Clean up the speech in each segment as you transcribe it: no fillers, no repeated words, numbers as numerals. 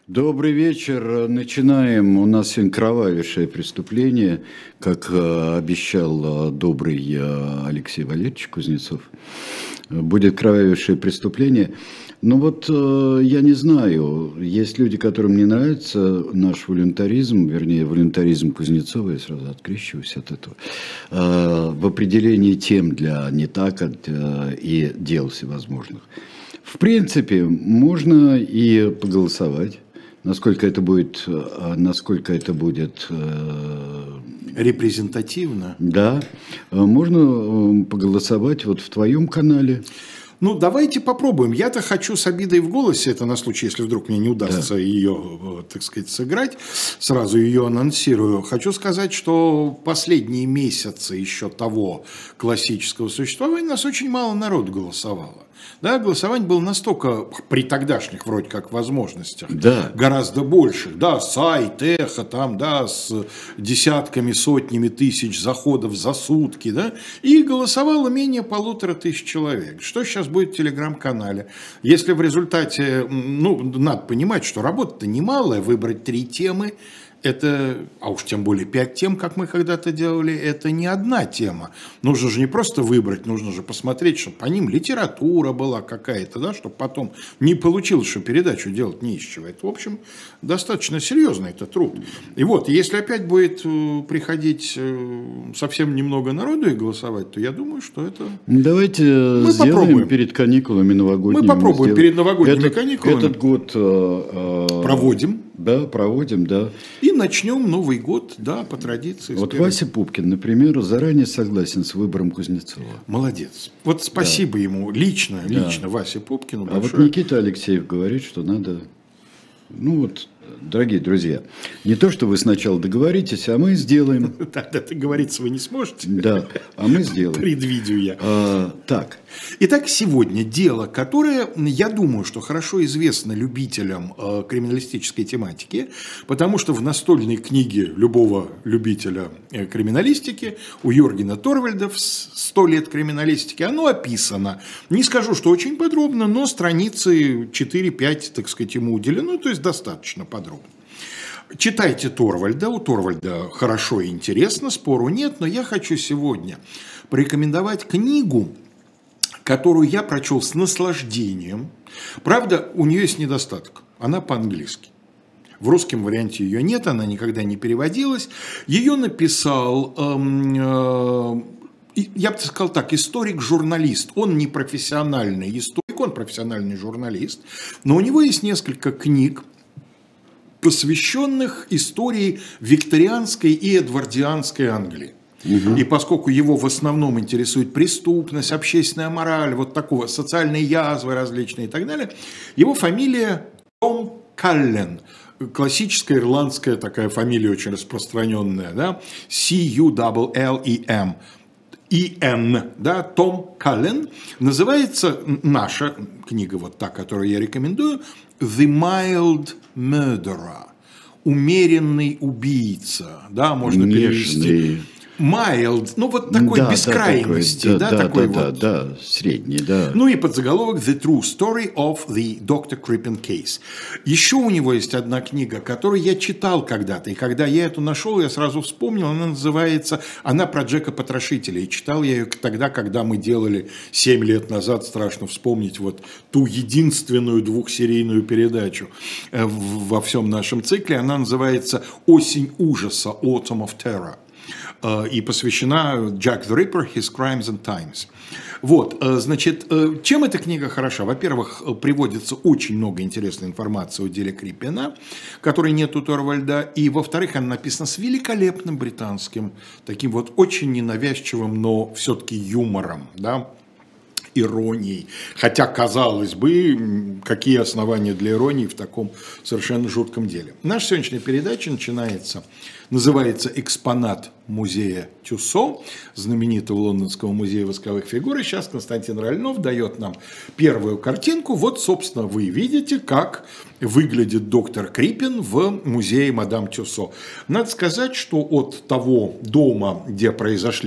Добрый вечер. Начинаем. У нас сегодня кровавейшее преступление, как обещал добрый Алексей Валерьевич Кузнецов. Будет кровавейшее преступление. Но вот я не знаю, есть люди, которым не нравится наш волюнтаризм, вернее, волюнтаризм Кузнецова, я сразу открещиваюсь от этого, в определении тем для не так и дел всевозможных. В принципе, можно и поголосовать. Насколько это будет репрезентативно. Да, можно поголосовать вот в твоем канале. Ну, давайте попробуем. Я-то хочу с обидой в голосе, это на случай, если вдруг мне не удастся ее, так сказать, сыграть, сразу ее анонсирую. Хочу сказать, что последние месяцы еще того классического существования нас очень мало народу голосовало. Да, голосование было настолько при тогдашних вроде как возможностях, да, гораздо больше. Да, сайт, эхо, там, да, с десятками, сотнями тысяч заходов за сутки, да, и голосовало менее 1500 человек. Что сейчас будет в телеграм-канале? Если в результате, ну, надо понимать, что работа-то немалая, выбрать 3 темы, это, а уж тем более 5 тем, как мы когда-то делали, это не одна тема. Нужно же не просто выбрать, нужно же посмотреть, чтобы по ним литература была какая-то, да, чтобы потом не получилось, что передачу делать не из чего. Это, в общем, достаточно серьезный это труд. И вот, если опять будет приходить совсем немного народу и голосовать, то я думаю, что это... Давайте мы сделаем попробуем. Перед каникулами новогодними. Мы попробуем перед новогодними каникулами. Этот год... проводим. Да, проводим, да. И начнем Новый год, да, по традиции. Вот Вася Пупкин, например, заранее согласен с выбором Кузнецова. Молодец. Вот спасибо ему лично Васе Пупкину. А вот Никита Алексеев говорит, что надо... Ну вот, дорогие друзья, не то, что вы сначала договоритесь, а мы сделаем. Тогда договориться вы не сможете. Да, а мы сделаем. Предвидю я. Так. Итак, сегодня дело, которое, я думаю, что хорошо известно любителям криминалистической тематики, потому что в настольной книге любого любителя криминалистики у Йоргена Торвальда в 100 лет криминалистики оно описано. Не скажу, что очень подробно, но страницы 4-5, так сказать, ему уделено, то есть достаточно подробно. Читайте Торвальда, у Торвальда хорошо и интересно, спору нет, но я хочу сегодня порекомендовать книгу, которую я прочел с наслаждением. Правда, у нее есть недостаток, она по-английски. В русском варианте ее нет, она никогда не переводилась. Ее написал... я бы сказал так, историк-журналист. Он не профессиональный историк, он профессиональный журналист. Но у него есть несколько книг, посвященных истории викторианской и эдвардианской Англии. И поскольку его в основном интересует преступность, общественная мораль, вот такого, социальные язвы различные и так далее, его фамилия Том Каллен. Классическая ирландская такая фамилия, очень распространенная, да? C-U-L-L-E-M. И.Н., да, Том Каллен, называется наша книга, вот та, которую я рекомендую, «The Mild Murderer», «Умеренный убийца», да, можно перевести. Mild, ну вот такой бескрайности, такой вот. Да, средний, да. Ну и подзаголовок «The True Story of the Dr. Crippen Case». Еще у него есть одна книга, которую я читал когда-то, и когда я эту нашел, я сразу вспомнил, она называется, она про Джека Потрошителя, и читал я ее тогда, когда мы делали 7 лет назад, страшно вспомнить, вот ту единственную 2-серийную передачу во всем нашем цикле, она называется «Осень ужаса», Autumn of Terror. И посвящена Jack the Ripper, His Crimes and Times. Вот, значит, чем эта книга хороша? Во-первых, приводится очень много интересной информации о деле Криппена, которой нет у Торвальда, и, во-вторых, она написана с великолепным британским, таким вот очень ненавязчивым, но все-таки юмором, да, иронией. Хотя, казалось бы, какие основания для иронии в таком совершенно жутком деле. Наша сегодняшняя передача называется «Экспонат музея Тюссо», знаменитого лондонского музея восковых фигур. И сейчас Константин Ральнов дает нам первую картинку. Вот, собственно, вы видите, как выглядит доктор Криппен в музее мадам Тюссо. Надо сказать, что от того дома, где произошли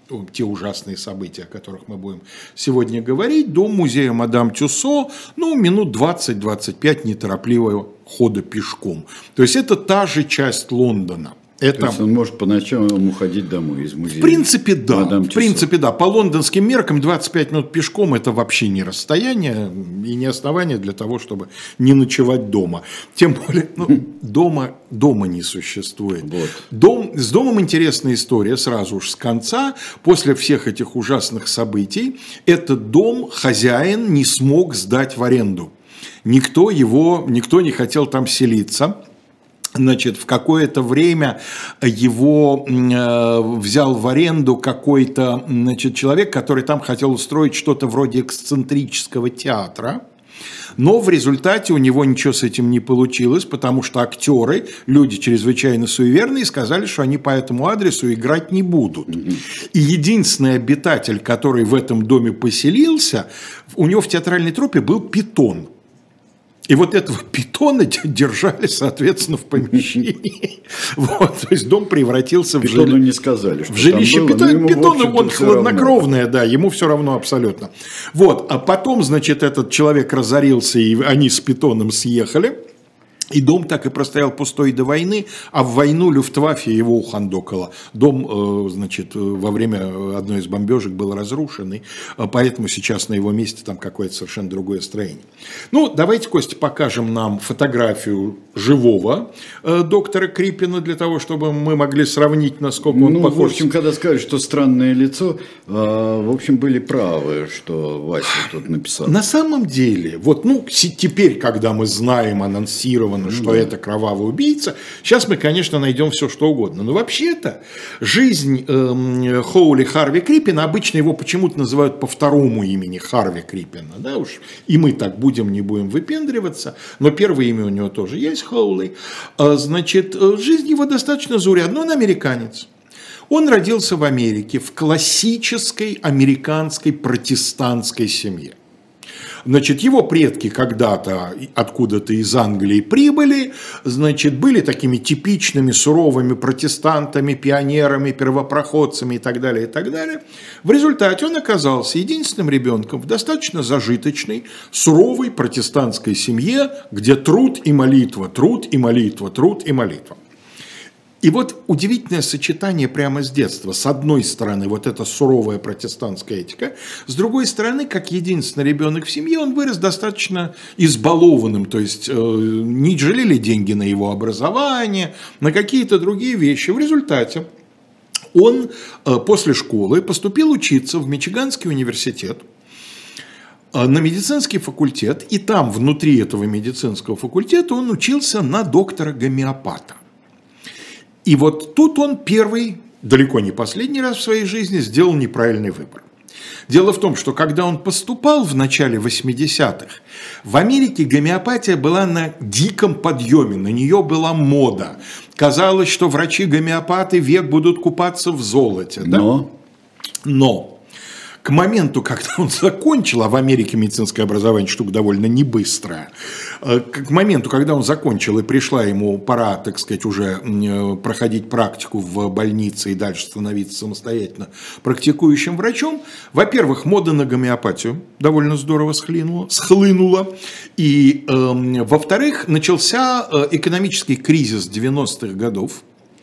те ужасные события, о которых мы будем сегодня говорить, до музея Мадам Тюссо, ну, минут 20-25 неторопливого хода пешком. То есть это та же часть Лондона. То есть он может по ночам уходить домой из музея. В принципе, да. Мадам В принципе, да. По лондонским меркам 25 минут пешком – это вообще не расстояние и не основание для того, чтобы не ночевать дома. Тем более, ну, дома не существует. Вот. С домом интересная история сразу уж с конца. После всех этих ужасных событий этот дом хозяин не смог сдать в аренду. Никто не хотел там селиться. Значит, в какое-то время его взял в аренду какой-то, значит, человек, который там хотел устроить что-то вроде эксцентрического театра. Но в результате у него ничего с этим не получилось, потому что актеры, люди чрезвычайно суеверные, сказали, что они по этому адресу играть не будут. И единственный обитатель, который в этом доме поселился, у него в театральной труппе был питон. И вот этого питона держали, соответственно, в помещении. Вот, то есть дом превратился Питону не сказали, что в жилище питона. Он хладнокровное, равно. Да, ему все равно абсолютно. Вот, а потом, значит, этот человек разорился, и они с питоном съехали. И дом так и простоял пустой до войны, а в войну Люфтваффе его ухандокало. Дом, значит, во время одной из бомбежек был разрушен, поэтому сейчас на его месте там какое-то совершенно другое строение. Ну, давайте, Костя, покажем нам фотографию живого доктора Крипина, для того, чтобы мы могли сравнить, насколько он похож. В общем, когда сказали, что странное лицо, в общем, были правы, что Вася тут написал. На самом деле, вот, ну, теперь, когда мы знаем, анонсировано, что это кровавый убийца, сейчас мы, конечно, найдем все, что угодно. Но вообще-то жизнь Хоули Харви Крипина, обычно его почему-то называют по второму имени Харви Крипина, да уж, и мы так не будем выпендриваться, но первое имя у него тоже есть, Хоули. Значит, жизнь его достаточно заурядная, он американец. Он родился в Америке в классической американской протестантской семье. Значит, его предки когда-то откуда-то из Англии прибыли, значит, были такими типичными суровыми протестантами, пионерами, первопроходцами и так далее, и так далее. В результате он оказался единственным ребенком в достаточно зажиточной, суровой протестантской семье, где труд и молитва, труд и молитва, труд и молитва. И вот удивительное сочетание прямо с детства. С одной стороны, вот эта суровая протестантская этика. С другой стороны, как единственный ребенок в семье, он вырос достаточно избалованным. То есть, не жалели деньги на его образование, на какие-то другие вещи. В результате он после школы поступил учиться в Мичиганский университет, на медицинский факультет. И там, внутри этого медицинского факультета, он учился на доктора-гомеопата. И вот тут он первый, далеко не последний раз в своей жизни сделал неправильный выбор. Дело в том, что когда он поступал в начале 80-х, в Америке гомеопатия была на диком подъеме, на нее была мода. Казалось, что врачи-гомеопаты век будут купаться в золоте. Да? Но к моменту, когда он закончил, а в Америке медицинское образование штука довольно небыстрая, к моменту, когда он закончил и пришла ему пора, так сказать, уже проходить практику в больнице и дальше становиться самостоятельно практикующим врачом, во-первых, мода на гомеопатию довольно здорово схлынула, и, во-вторых, начался экономический кризис 90-х годов,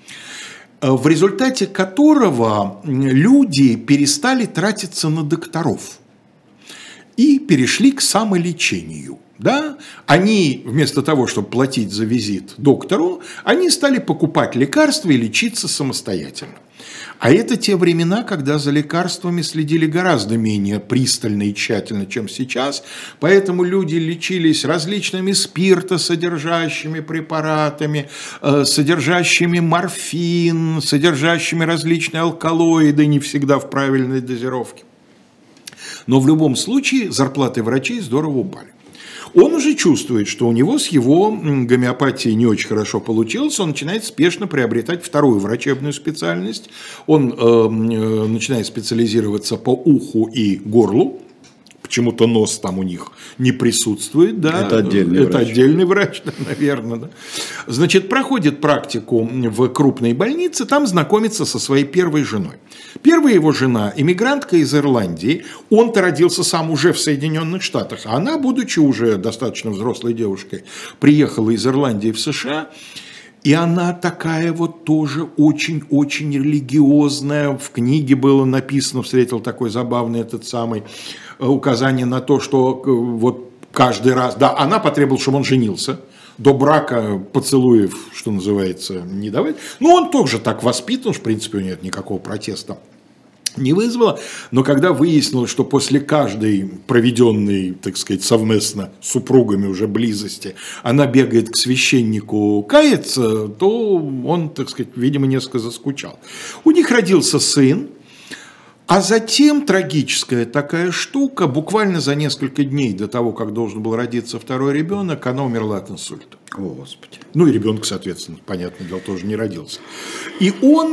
в результате которого люди перестали тратиться на докторов и перешли к самолечению. Да? Они вместо того, чтобы платить за визит доктору, они стали покупать лекарства и лечиться самостоятельно. А это те времена, когда за лекарствами следили гораздо менее пристально и тщательно, чем сейчас. Поэтому люди лечились различными спиртосодержащими препаратами, содержащими морфин, содержащими различные алкалоиды, не всегда в правильной дозировке. Но в любом случае зарплаты врачей здорово упали. Он уже чувствует, что у него с его гомеопатией не очень хорошо получилось, он начинает спешно приобретать вторую врачебную специальность, он начинает специализироваться по уху и горлу, почему-то нос там у них не присутствует, да. Это отдельный врач. Это отдельный врач, да, наверное, да. Значит, проходит практику в крупной больнице, там знакомится со своей первой женой. Первая его жена, иммигрантка из Ирландии, он-то родился сам уже в Соединенных Штатах, а она, будучи уже достаточно взрослой девушкой, приехала из Ирландии в США. И она такая вот тоже очень-очень религиозная. В книге было написано, встретил такой забавный этот самый указание на то, что вот каждый раз... Да, она потребовала, чтобы он женился. До брака поцелуев, что называется, не давать. Но он тоже так воспитан, в принципе, у нее нет никакого протеста не вызвало, но когда выяснилось, что после каждой проведенной, так сказать, совместно с супругами уже близости, она бегает к священнику каяться, то он, так сказать, видимо, несколько заскучал. У них родился сын, а затем трагическая такая штука, буквально за несколько дней до того, как должен был родиться второй ребенок, она умерла от инсульта. О, Господи. Ну и ребенок, соответственно, понятное дело, тоже не родился. И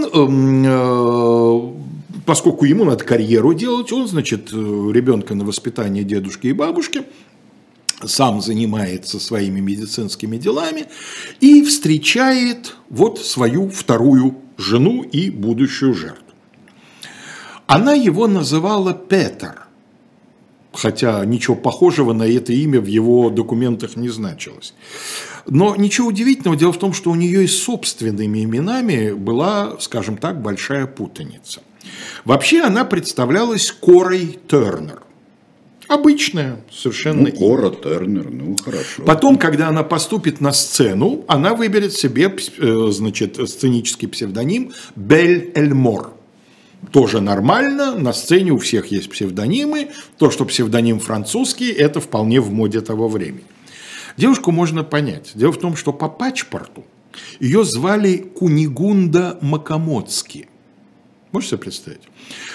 он... Поскольку ему надо карьеру делать, он, значит, ребенка на воспитание дедушки и бабушки, сам занимается своими медицинскими делами и встречает вот свою вторую жену и будущую жертву. Она его называла Петер, хотя ничего похожего на это имя в его документах не значилось. Но ничего удивительного, дело в том, что у нее и с собственными именами была, скажем так, большая путаница. Вообще она представлялась Корой Тернер. Обычная совершенно. Ну, Кора Тернер, ну хорошо. Потом, когда она поступит на сцену, она выберет себе, значит, сценический псевдоним Бель Эльмор. Тоже нормально, на сцене у всех есть псевдонимы. То, что псевдоним французский, это вполне в моде того времени. Девушку можно понять. Дело в том, что по паспорту ее звали Кунигунда Макамоцки. Можете себе представить?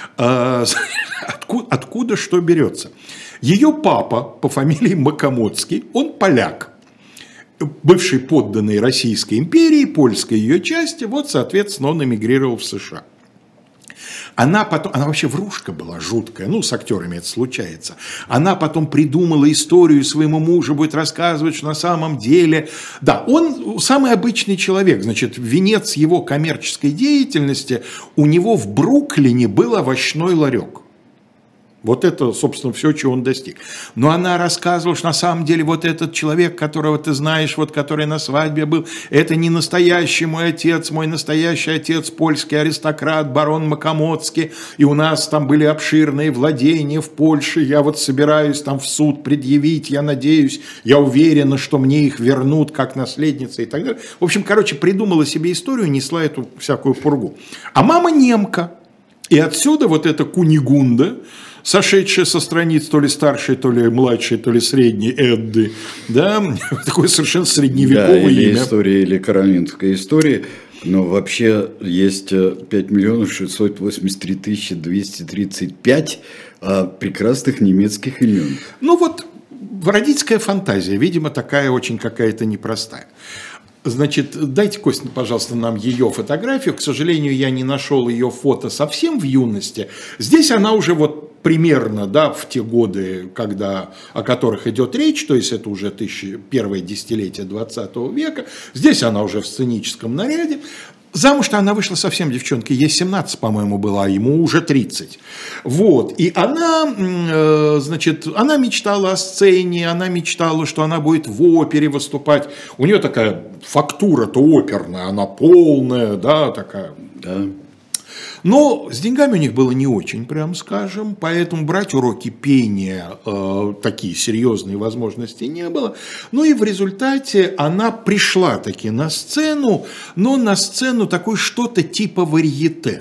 Откуда что берется? Ее папа по фамилии Макамоцкий, он поляк, бывший подданный Российской империи, польской ее части, вот, соответственно, он эмигрировал в США. Она вообще врушка была жуткая, ну, с актерами это случается. Она потом придумала историю своему мужу, будет рассказывать, что на самом деле... Да, он самый обычный человек, значит, венец его коммерческой деятельности, у него в Бруклине был овощной ларек. Вот это, собственно, все, чего он достиг. Но она рассказывала, что на самом деле вот этот человек, которого ты знаешь, вот который на свадьбе был, это не настоящий мой настоящий отец, польский аристократ, барон Макамоцкий, и у нас там были обширные владения в Польше, я вот собираюсь там в суд предъявить, я надеюсь, я уверена, что мне их вернут как наследница и так далее. В общем, короче, придумала себе историю, несла эту всякую пургу. А мама немка, и отсюда вот эта Кунигунда, сошедшая со страниц то ли старшей, то ли младшей, то ли средней Эдды, да, такое совершенно средневековое да, или имя. История, или каролинская история, но вообще есть 5 683 235 прекрасных немецких имен. Ну вот, родительская фантазия, видимо, такая очень какая-то непростая. Значит, дайте, Костя, пожалуйста, нам ее фотографию. К сожалению, я не нашел ее фото совсем в юности. Здесь она уже вот примерно, да, в те годы, когда, о которых идет речь, то есть это уже первое десятилетие 20 века. Здесь она уже в сценическом наряде. Замуж-то она вышла совсем девчонкой, ей 17, по-моему, была, а ему уже 30. Вот, и она, значит, она мечтала о сцене, она мечтала, что она будет в опере выступать. У нее такая фактура-то оперная, она полная, да, такая. Да. Но с деньгами у них было не очень, прям скажем, поэтому брать уроки пения такие серьезные возможности не было. Ну и в результате она пришла таки на сцену, но на сцену такой что-то типа варьете.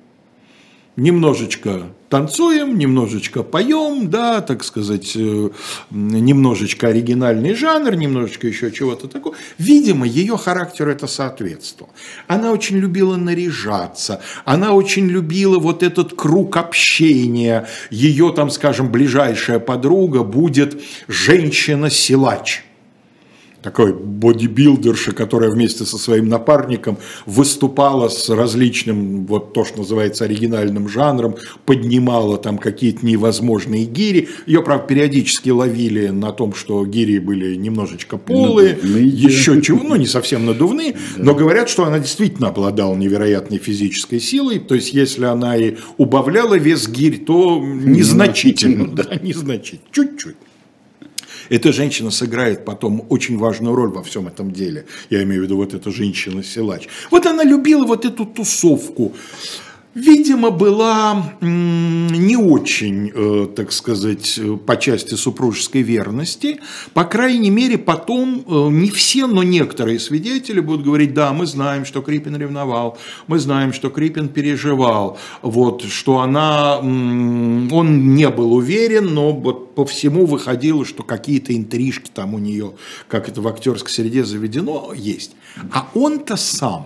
Немножечко танцуем, немножечко поем, да, так сказать, немножечко оригинальный жанр, немножечко еще чего-то такого. Видимо, ее характеру это соответствовало. Она очень любила наряжаться, она очень любила вот этот круг общения. Ее там, скажем, ближайшая подруга будет женщина-силач. такой бодибилдерша, которая вместе со своим напарником выступала с различным, вот то, что называется, оригинальным жанром, поднимала там какие-то невозможные гири. Ее, правда, периодически ловили на том, что гири были немножечко полые, еще чего, ну, не совсем надувные, но говорят, что она действительно обладала невероятной физической силой, то есть, если она и убавляла вес гирь, то незначительно, да, незначительно, чуть-чуть. Эта женщина сыграет потом очень важную роль во всем этом деле. Я имею в виду вот эта женщина-силач. Вот она любила вот эту тусовку. Видимо, была не очень, так сказать, по части супружеской верности. По крайней мере, потом не все, но некоторые свидетели будут говорить: да, мы знаем, что Крипин ревновал, мы знаем, что Крипин переживал, вот, что он не был уверен, но вот по всему выходило, что какие-то интрижки там у нее, как это в актерской среде заведено, есть. А он-то сам...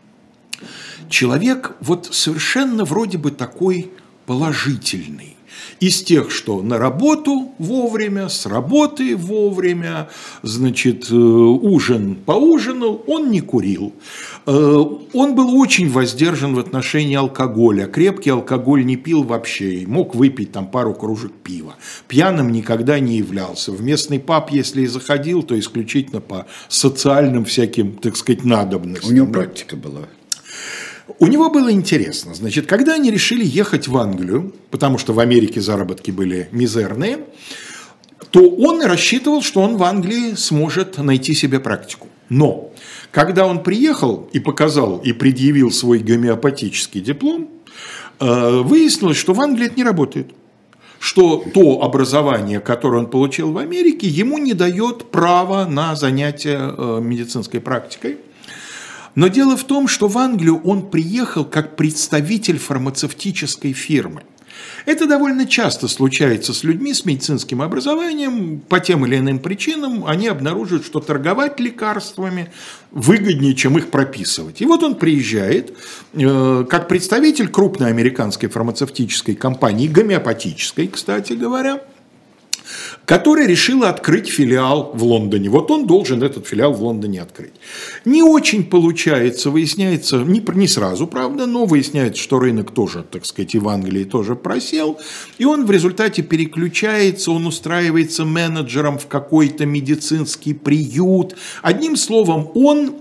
Человек вот совершенно вроде бы такой положительный. Из тех, что на работу вовремя, с работы вовремя, значит, ужин поужинал, он не курил. Он был очень воздержан в отношении алкоголя. Крепкий алкоголь не пил вообще, мог выпить там пару кружек пива. Пьяным никогда не являлся. В местный паб, если и заходил, то исключительно по социальным всяким, так сказать, надобностям. У него практика была. У него было интересно, значит, когда они решили ехать в Англию, потому что в Америке заработки были мизерные, то он рассчитывал, что он в Англии сможет найти себе практику. Но когда он приехал и показал, и предъявил свой гомеопатический диплом, выяснилось, что в Англии это не работает. Что то образование, которое он получил в Америке, ему не дает права на занятие медицинской практикой. Но дело в том, что в Англию он приехал как представитель фармацевтической фирмы. Это довольно часто случается с людьми с медицинским образованием. По тем или иным причинам они обнаруживают, что торговать лекарствами выгоднее, чем их прописывать. И вот он приезжает как представитель крупной американской фармацевтической компании, гомеопатической, кстати говоря, которая решила открыть филиал в Лондоне. Вот он должен этот филиал в Лондоне открыть. Не очень получается, выясняется, не сразу, правда, но выясняется, что рынок тоже, так сказать, и в Англии тоже просел. И он в результате переключается, он устраивается менеджером в какой-то медицинский приют. Одним словом, он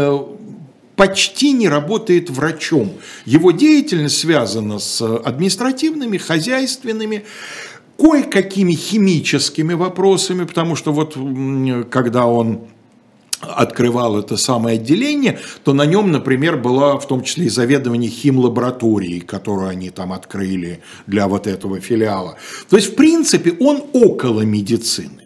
почти не работает врачом. Его деятельность связана с административными, хозяйственными, кое-какими химическими вопросами, потому что вот когда он открывал это самое отделение, то на нем, например, была в том числе и заведование химлабораторией, которую они там открыли для вот этого филиала. То есть, в принципе, он около медицины.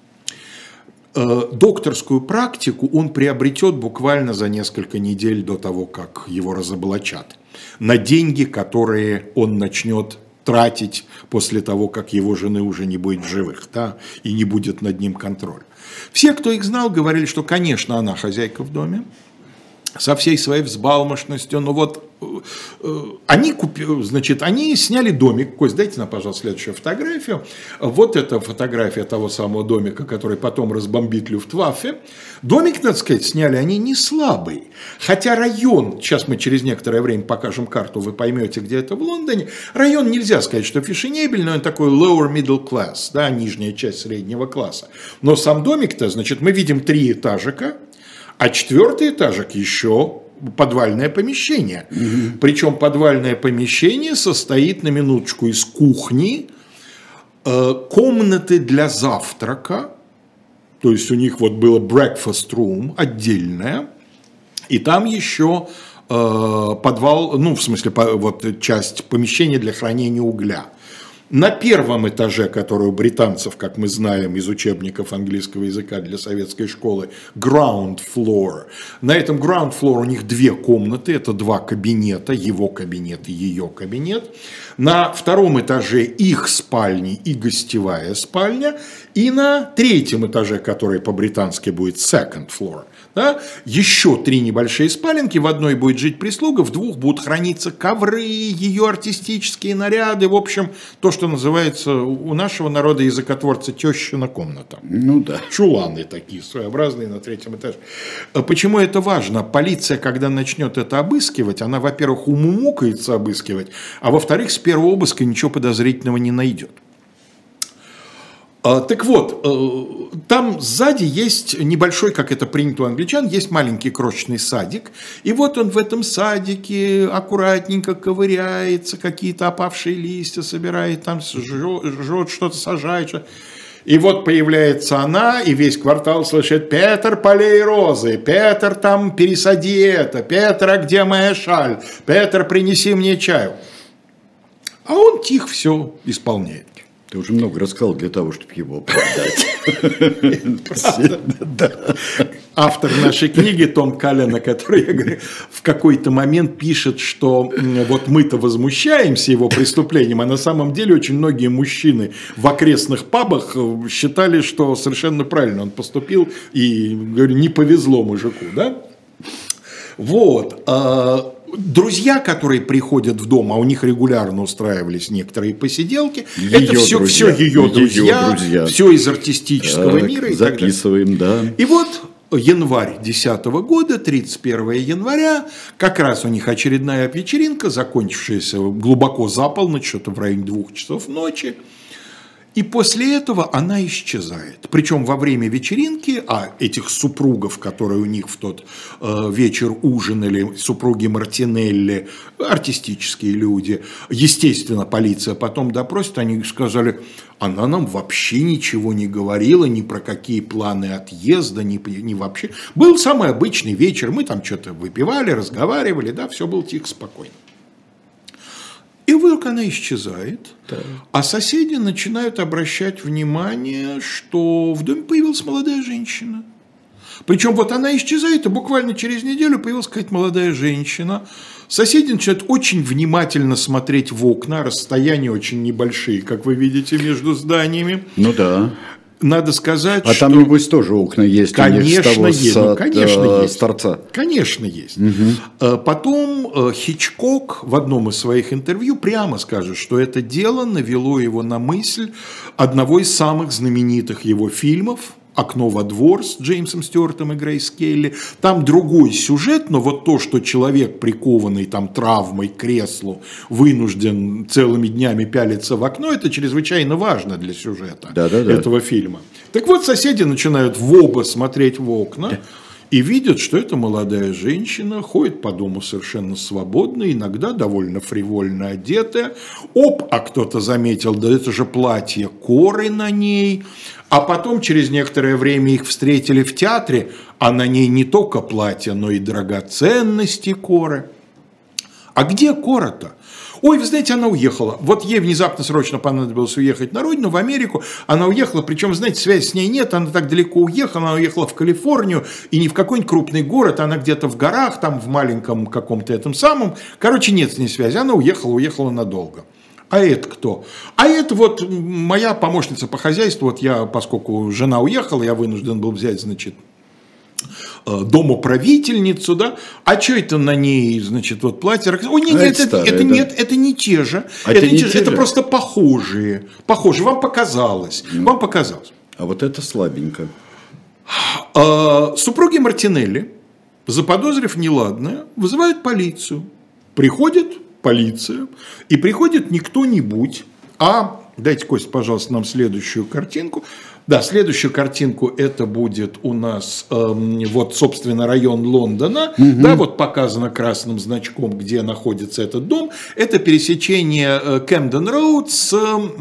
Докторскую практику он приобретет буквально за несколько недель до того, как его разоблачат, на деньги, которые он начнет тратить после того, как его жены уже не будет в живых, да, и не будет над ним контроля. Все, кто их знал, говорили, что, конечно, она хозяйка в доме, со всей своей взбалмошностью, но вот они сняли домик. Кость, дайте нам, пожалуйста, следующую фотографию. Вот эта фотография того самого домика, который потом разбомбит Люфтваффе. Домик, надо сказать, сняли они не слабый. Хотя район, сейчас мы через некоторое время покажем карту, вы поймете, где это в Лондоне. Район нельзя сказать, что фешенебельный, он такой lower middle class, да, нижняя часть среднего класса. Но сам домик-то, значит, мы видим 3 этажика, а 4-й этажик еще подвальное помещение. Причем подвальное помещение состоит, на минуточку, из кухни, комнаты для завтрака, то есть у них вот было breakfast room отдельное, и там еще подвал, ну, в смысле, вот часть помещения для хранения угля. На 1-м этаже, который у британцев, как мы знаем из учебников английского языка для советской школы, ground floor. На этом ground floor у них 2 комнаты, это 2 кабинета, его кабинет и ее кабинет. На 2-м этаже их спальни и гостевая спальня. И на 3-м этаже, который по-британски будет second floor, Да? Еще 3 небольшие спаленки, в одной будет жить прислуга, в 2 будут храниться ковры, ее артистические наряды, в общем, то, что называется у нашего народа языкотворца тещина комната. Ну да. Чуланы такие своеобразные на 3-м этаже. Почему это важно? Полиция, когда начнет это обыскивать, она, во-первых, умумукается обыскивать, а во-вторых, с первого обыска ничего подозрительного не найдет. Так вот, там сзади есть небольшой, как это принято у англичан, есть маленький крошечный садик. И вот он в этом садике аккуратненько ковыряется, какие-то опавшие листья собирает, там жжет что-то, сажает. И вот появляется она, и весь квартал слышит: «Петр, полей розы, Петр, там пересади это, Петр, а где моя шаль, Петр, принеси мне чаю». А он тихо все исполняет. Ты уже много рассказал для того, чтобы его продать. Автор нашей книги, Том Каллен, который, я говорю, в какой-то момент пишет, что вот мы-то возмущаемся его преступлением, а на самом деле очень многие мужчины в окрестных пабах считали, что совершенно правильно он поступил, и, говорю, не повезло мужику, да? Вот. Друзья, которые приходят в дом, а у них регулярно устраивались некоторые посиделки, это все ее друзья, все из артистического мира. И записываем, да. И вот январь 2010 года, 31 января, как раз у них очередная вечеринка, закончившаяся глубоко за полночь, что-то в районе 2 часов ночи. И после этого она исчезает. Причем во время вечеринки, а этих супругов, которые у них в тот вечер ужинали, супруги Мартинелли, артистические люди, естественно, полиция потом допросит, они сказали: она нам вообще ничего не говорила, ни про какие планы отъезда, ни вообще. Был самый обычный вечер, мы там что-то выпивали, разговаривали, да, все было тихо, спокойно. И вдруг она исчезает, а соседи начинают обращать внимание, что в доме появилась молодая женщина. Причем вот она исчезает, и буквально через неделю появилась какая-то молодая женщина. Соседи начинают очень внимательно смотреть в окна, расстояния очень небольшие, как вы видите, между зданиями. Ну да. Надо сказать, что... А там, небось, тоже окна есть? Конечно, есть. Конечно, есть. С торца. Конечно, есть. Угу. Потом Хичкок в одном из своих интервью прямо скажет, что это дело навело его на мысль одного из самых знаменитых его фильмов «Окно во двор» с Джеймсом Стюартом и Грейс Келли. Там другой сюжет, но вот то, что человек, прикованный там травмой к креслу, вынужден целыми днями пялиться в окно, это чрезвычайно важно для сюжета этого фильма. Так вот, соседи начинают в оба смотреть в окна и видят, что эта молодая женщина ходит по дому совершенно свободно, иногда довольно фривольно одетая. А кто-то заметил: да это же платье Коры на ней. А потом, через некоторое время, их встретили в театре, а на ней не только платье, но и драгоценности Коры. А где Кора-то? Ой, вы знаете, она уехала. Вот ей внезапно срочно понадобилось уехать на родину, в Америку. Она уехала, причем, знаете, связи с ней нет, она так далеко уехала. Она уехала в Калифорнию, и не в какой-нибудь крупный город, она где-то в горах, там в маленьком каком-то этом самом. Короче, нет с ней связи, она уехала надолго. А это кто? А это вот моя помощница по хозяйству. Вот я, поскольку жена уехала, я вынужден был взять, значит, домоправительницу, да? А что это на ней, значит, вот платье? Ой, нет, это не те же. Это просто похожие. Вам показалось. Вам показалось. А вот это слабенько. Супруги Мартинелли, заподозрив неладное, вызывают полицию. Приходит полиция, и приходит не кто-нибудь, а, дайте, Костя, пожалуйста, нам следующую картинку. Да, следующую картинку это будет у нас, вот, собственно, район Лондона, да, вот показано красным значком, где находится этот дом. Это пересечение Кэмден-Роуд с...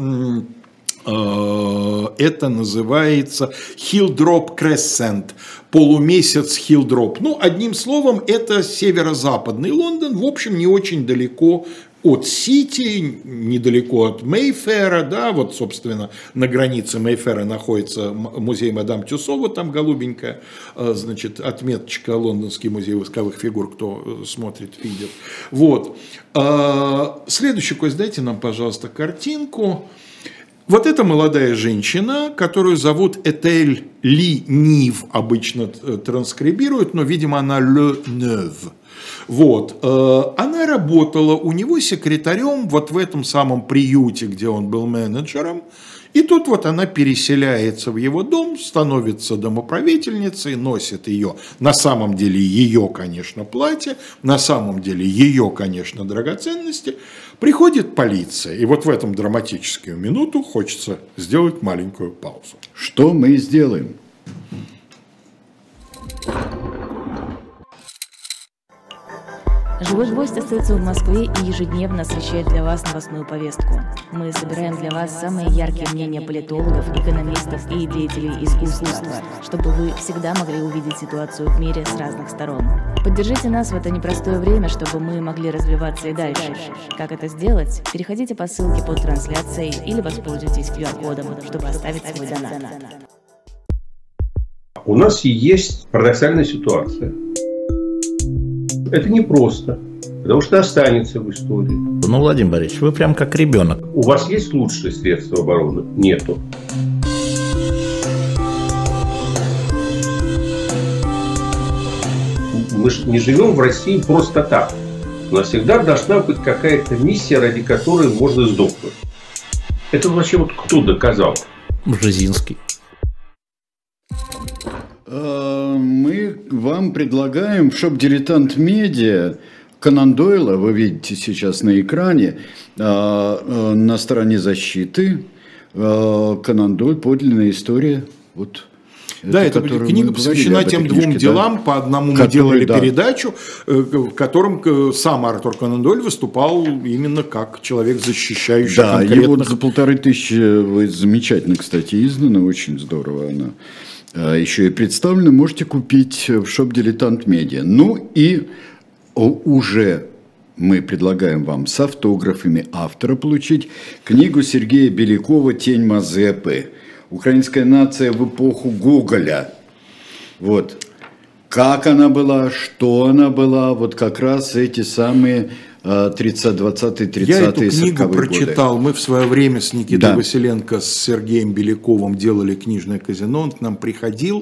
Это называется Хилдроп Крессент, полумесяц Хилдроп. Ну, одним словом, это северо-западный Лондон, в общем, не очень далеко от Сити, недалеко от Мейфера, да, вот, собственно, на границе Мейфера находится музей Мадам Тюссо, вот там голубенькая, значит, отметочка, Лондонский музей восковых фигур, кто смотрит, видит. Вот. Следующую, Кость, дайте нам, пожалуйста, картинку. Вот эта молодая женщина, которую зовут Этель Ли Нив, обычно транскрибируют, но, видимо, она Ле Нев. Вот. Она работала у него секретарем вот в этом самом приюте, где он был менеджером. И тут вот она переселяется в его дом, становится домоправительницей, носит ее, на самом деле ее, конечно, платье, на самом деле ее, конечно, драгоценности. Приходит полиция, и вот в этом драматическую минуту хочется сделать маленькую паузу. Что мы сделаем? Живой гвоздь остается в Москве и ежедневно освещает для вас новостную повестку. Мы собираем для вас самые яркие мнения политологов, экономистов и деятелей искусства, чтобы вы всегда могли увидеть ситуацию в мире с разных сторон. Поддержите нас в это непростое время, чтобы мы могли развиваться и дальше. Как это сделать? Переходите по ссылке под трансляцией или воспользуйтесь QR-кодом, чтобы оставить свой донат. У нас есть парадоксальная ситуация. Это непросто, потому что останется в истории. Ну, Владимир Борисович, вы прям как ребенок. У вас есть лучшие средства обороны? Нету. Мы же не живем в России просто так. У нас всегда должна быть какая-то миссия, ради которой можно сдохнуть. Это вообще вот кто доказал? Бжезинский. Мы вам предлагаем, чтобы «Дилетант Медиа» Конан Дойла, вы видите сейчас на экране, на стороне защиты, Конан Дойль, подлинная история. Вот. Да, эта книга посвящена тем двум делам. Да, по одному мы делали передачу, в котором сам Артур Конан Дойль выступал именно как человек, защищающий конкретных... Да, и вот за 1500 замечательно, кстати, издана, очень здорово она. Еще и представлено, можете купить в шоп «Дилетант Медиа». Ну и уже мы предлагаем вам с автографами автора получить книгу Сергея Белякова «Тень Мазепы. Украинская нация в эпоху Гоголя». Вот. Как она была, что она была, вот как раз эти самые 20-30-е, Я эту книгу годы. прочитал. Мы в свое время с Никитой Василенко, с Сергеем Беляковым делали книжное казино. Он к нам приходил.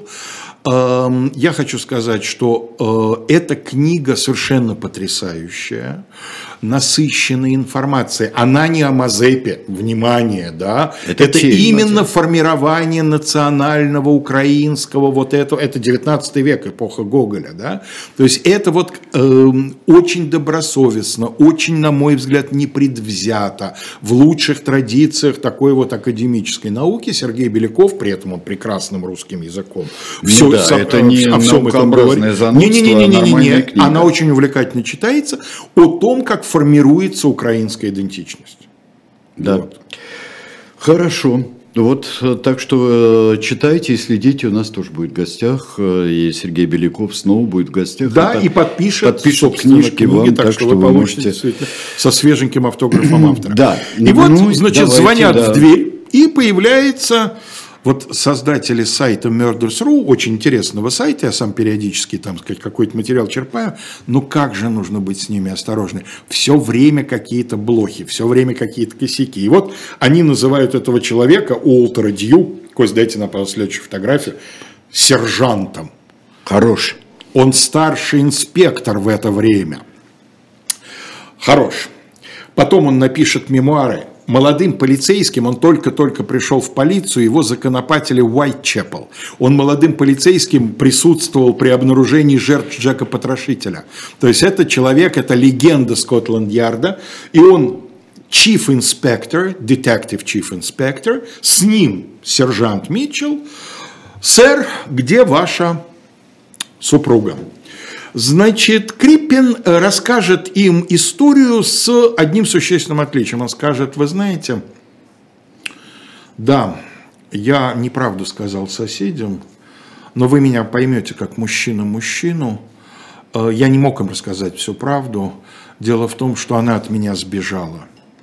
Я хочу сказать, что эта книга совершенно потрясающая, насыщенная информацией. Она не о Мазепе, внимание, да. Это именно формирование национального украинского вот этого. Это 19 век, эпоха Гоголя, да. То есть это вот очень добросовестно, очень, на мой взгляд, непредвзято, в лучших традициях такой вот академической науки. Сергей Беляков, при этом он прекрасным русским языком, все, да, это не наукообразное занудство, не. Она очень увлекательно читается о том, как формируется украинская идентичность. Да. Вот. Хорошо. Вот, так что читайте и следите, у нас тоже будет в гостях, и Сергей Беляков снова будет в гостях. Да, и подпишет книжки вам, так что вы можете... со свеженьким автографом автора. Да. И вот, значит, звонят в дверь, и появляется... Вот создатели сайта Murders.ru, очень интересного сайта, я сам периодически там, сказать, какой-то материал черпаю, но как же нужно быть с ними осторожны. Все время какие-то блохи, все время какие-то косяки. И вот они называют этого человека, Уолтера Дью, Кость, дайте нам следующую фотографию, сержантом. Хорош. Он старший инспектор в это время. Хорош. Потом он напишет мемуары. Молодым полицейским, он только-только пришел в полицию, его законопатили в Уайтчепел. Он молодым полицейским присутствовал при обнаружении жертв Джека Потрошителя. То есть это человек, это легенда Скотланд-Ярда, и он chief inspector, detective chief inspector, с ним сержант Митчелл. Сэр, где ваша супруга? Значит, Криппин расскажет им историю с одним существенным отличием. Он скажет, вы знаете, да, я неправду сказал соседям, но вы меня поймете как мужчина мужчину. Я не мог им рассказать всю правду. Дело в том, что она от меня сбежала.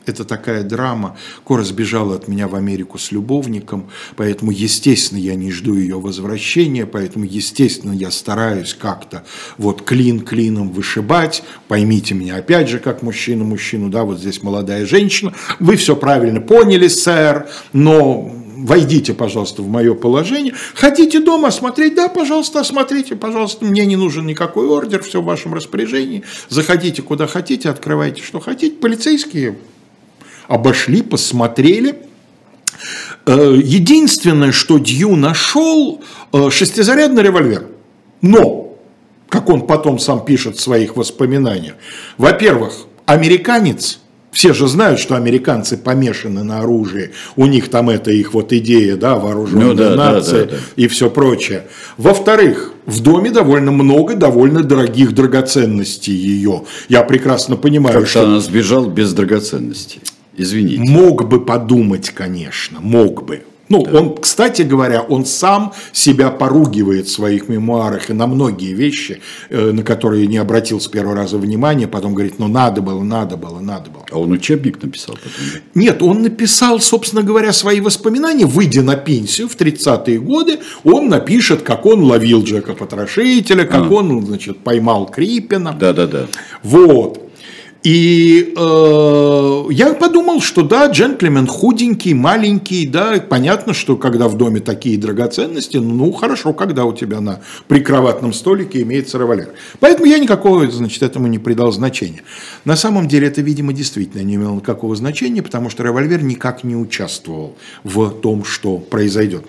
Это такая драма. Кора сбежала от меня в Америку с любовником, поэтому, естественно, я не жду ее возвращения, поэтому, естественно, я стараюсь как-то вот клин клином вышибать. Поймите меня, опять же, как мужчину, да, вот здесь молодая женщина. Вы все правильно поняли, сэр, но войдите, пожалуйста, в мое положение. Хотите дома осмотреть? Да, пожалуйста, осмотрите, пожалуйста. Мне не нужен никакой ордер, все в вашем распоряжении. Заходите куда хотите, открывайте, что хотите. Полицейские обошли, посмотрели. Единственное, что Дью нашел, 6-зарядный револьвер. Но, как он потом сам пишет в своих воспоминаниях, во-первых, американец, все же знают, что американцы помешаны на оружии, у них там это их вот идея, да, вооруженная нация и все прочее. Во-вторых, в доме довольно много довольно дорогих драгоценностей ее. Я прекрасно понимаю, как-то что она сбежала без драгоценностей. Извините. Мог бы подумать, конечно, мог бы. Ну, да. Он, кстати говоря, он сам себя поругивает в своих мемуарах и на многие вещи, на которые не обратил с первого раза внимания, потом говорит, ну, надо было. А он учебник написал потом? Нет, он написал, собственно говоря, свои воспоминания, выйдя на пенсию в 30-е годы, он напишет, как он ловил Джека Потрошителя, как он, значит, поймал Криппена. Да. Вот. И я подумал, что да, джентльмен худенький, маленький, да, понятно, что когда в доме такие драгоценности, ну хорошо, когда у тебя на прикроватном столике имеется револьвер. Поэтому я никакого, значит, этому не придал значения. На самом деле это, видимо, действительно не имело никакого значения, потому что револьвер никак не участвовал в том, что произойдет.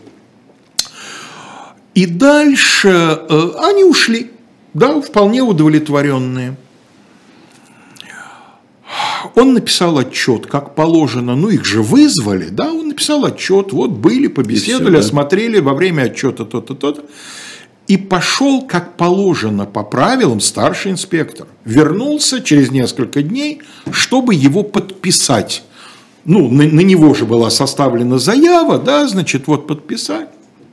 И дальше они ушли, да, вполне удовлетворенные. Он написал отчет, как положено, ну их же вызвали, да, он написал отчет, вот были, побеседовали, все, да. Осмотрели во время отчета то-то, то-то. И пошел, как положено, по правилам, старший инспектор. Вернулся через несколько дней, чтобы его подписать. Ну, на него же была составлена заява, да, значит, вот подписать.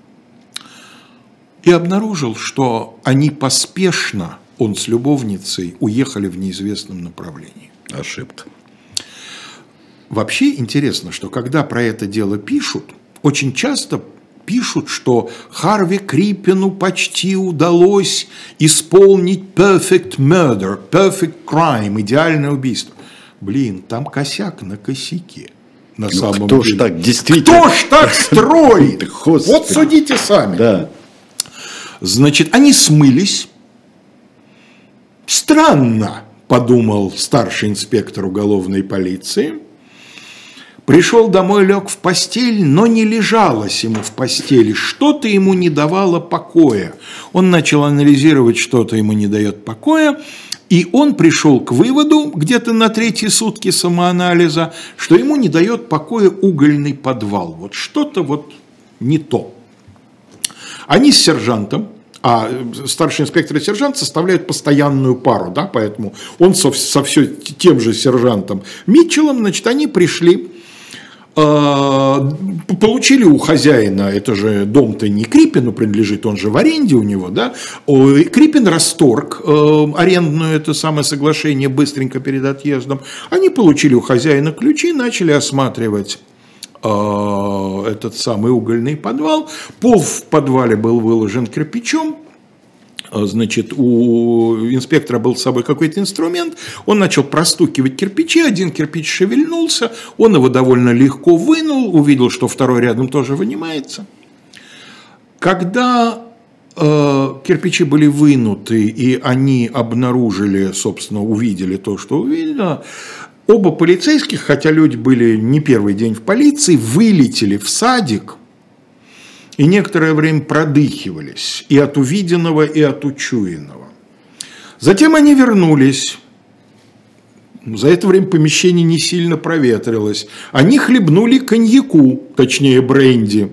И обнаружил, что они поспешно, он с любовницей, уехали в неизвестном направлении. Ошибка. Вообще интересно, что когда про это дело пишут, очень часто пишут, что Харви Криппену почти удалось исполнить perfect murder, perfect crime, идеальное убийство. Блин, там косяк на косяке. На самом кто деле. Ж так действительно? Кто ж так строит? Вот судите сами. Да. Значит, они смылись. Странно, подумал старший инспектор уголовной полиции. Пришел домой, лег в постель, но не лежалось ему в постели. Что-то ему не давало покоя. Он начал анализировать, что-то ему не дает покоя. И он пришел к выводу, где-то на 3-е сутки самоанализа, что ему не дает покоя угольный подвал. Вот что-то вот не то. Они с сержантом, а старший инспектор и сержант составляют постоянную пару, да, поэтому он со все тем же сержантом Митчеллом, значит, они пришли, получили у хозяина, это же дом-то не Криппену принадлежит, он же в аренде у него, да, Криппен расторг арендную, это самое соглашение быстренько перед отъездом, они получили у хозяина ключи, начали осматривать этот самый угольный подвал. Пол в подвале был выложен кирпичом. Значит, у инспектора был с собой какой-то инструмент. Он начал простукивать кирпичи. Один кирпич шевельнулся. Он его довольно легко вынул. Увидел, что второй рядом тоже вынимается. Когда кирпичи были вынуты, и они обнаружили, собственно, увидели то, что увидели, оба полицейских, хотя люди были не первый день в полиции, вылетели в садик и некоторое время продыхивались и от увиденного, и от учуянного. Затем они вернулись. За это время помещение не сильно проветрилось. Они хлебнули коньяку, точнее бренди.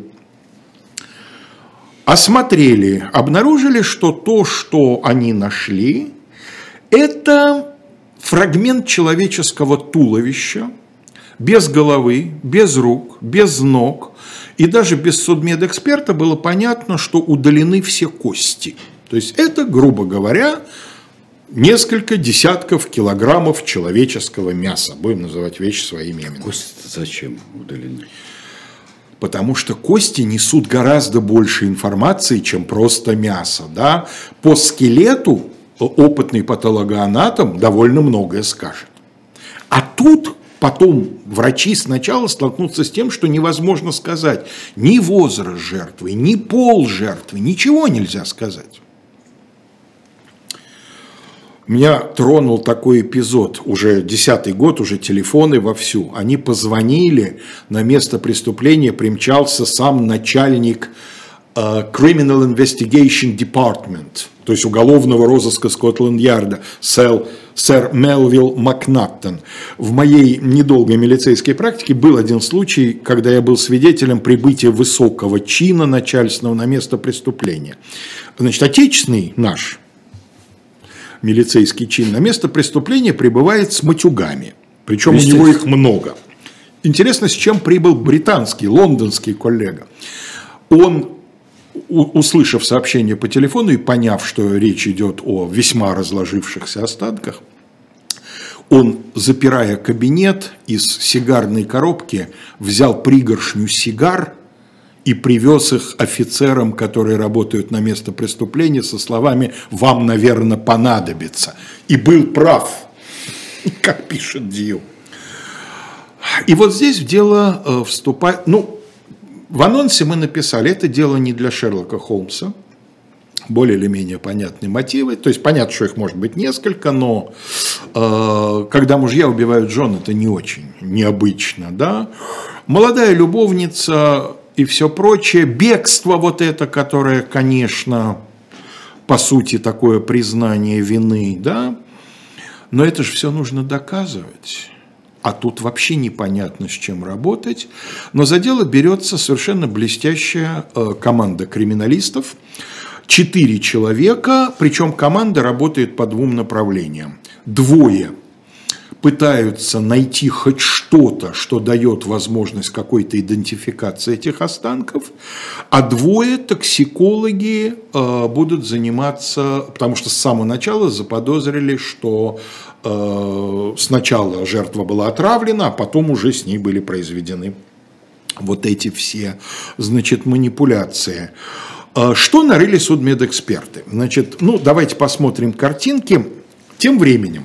Осмотрели, обнаружили, что то, что они нашли, это фрагмент человеческого туловища, без головы, без рук, без ног, и даже без судмедэксперта было понятно, что удалены все кости. То есть это, грубо говоря, несколько десятков килограммов человеческого мяса. Будем называть вещи своими именами. Кости зачем удалены? Потому что кости несут гораздо больше информации, чем просто мясо. Да? По скелету опытный патологоанатом довольно многое скажет. А тут потом врачи сначала столкнутся с тем, что невозможно сказать ни возраст жертвы, ни пол жертвы, ничего нельзя сказать. Меня тронул такой эпизод, уже 10-й год, уже телефоны вовсю. Они позвонили, на место преступления примчался сам начальник Criminal Investigation Department, то есть уголовного розыска Скотланд-Ярда, сэр Мелвилл Макнаттон. В моей недолгой милицейской практике был один случай, когда я был свидетелем прибытия высокого чина начальственного на место преступления. Значит, отечественный наш милицейский чин на место преступления прибывает с матюгами, причем у него их много. Интересно, с чем прибыл британский, лондонский коллега. Он, услышав сообщение по телефону и поняв, что речь идет о весьма разложившихся останках, он, запирая кабинет, из сигарной коробки взял пригоршню сигар и привез их офицерам, которые работают на место преступления, со словами «вам, наверное, понадобится». И был прав, как пишет Дью. И вот здесь в дело вступает... В анонсе мы написали, это дело не для Шерлока Холмса, более или менее понятные мотивы, то есть понятно, что их может быть несколько, но когда мужья убивают жен, это не очень необычно, да? Молодая любовница и все прочее, бегство вот это, которое, конечно, по сути такое признание вины, да? Но это же все нужно доказывать. А тут вообще непонятно, с чем работать. Но за дело берется совершенно блестящая команда криминалистов. 4 человека, причем команда работает по 2 направлениям. 2 пытаются найти хоть что-то, что дает возможность какой-то идентификации этих останков, а 2 токсикологи будут заниматься, потому что с самого начала заподозрили, что сначала жертва была отравлена, а потом уже с ней были произведены вот эти все, значит, манипуляции. Что нарыли судмедэксперты? Значит, давайте посмотрим картинки. Тем временем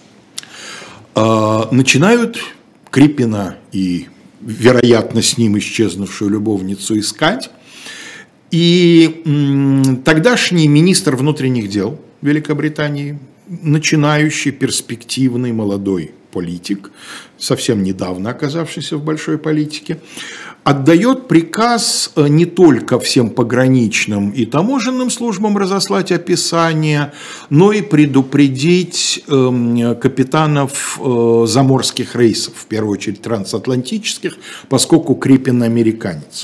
начинают Крипина и, вероятно, с ним исчезнувшую любовницу искать. И тогдашний министр внутренних дел Великобритании, начинающий, перспективный, молодой политик, совсем недавно оказавшийся в большой политике, отдает приказ не только всем пограничным и таможенным службам разослать описание, но и предупредить капитанов заморских рейсов, в первую очередь трансатлантических, поскольку Крипин американец.